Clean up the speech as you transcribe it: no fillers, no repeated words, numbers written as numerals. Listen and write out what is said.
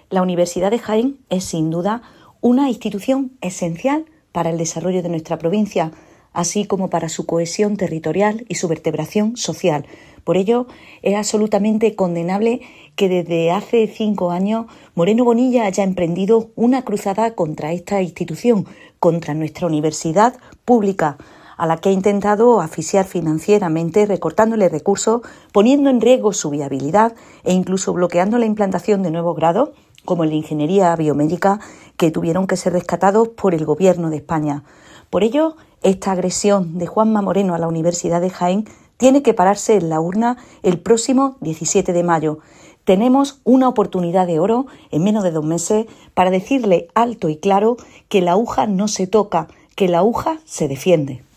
La Universidad de Jaén es sin duda una institución esencial para el desarrollo de nuestra provincia, así como para su cohesión territorial y su vertebración social. Por ello, es absolutamente condenable que desde hace 5 años Moreno Bonilla haya emprendido una cruzada contra esta institución, contra nuestra universidad pública, a la que ha intentado asfixiar financieramente, recortándole recursos, poniendo en riesgo su viabilidad e incluso bloqueando la implantación de nuevos grados, como en la ingeniería biomédica, que tuvieron que ser rescatados por el Gobierno de España. Por ello, esta agresión de Juanma Moreno a la Universidad de Jaén tiene que pararse en la urna el próximo 17 de mayo. Tenemos una oportunidad de oro en menos de 2 meses para decirle alto y claro que la aguja no se toca, que la aguja se defiende.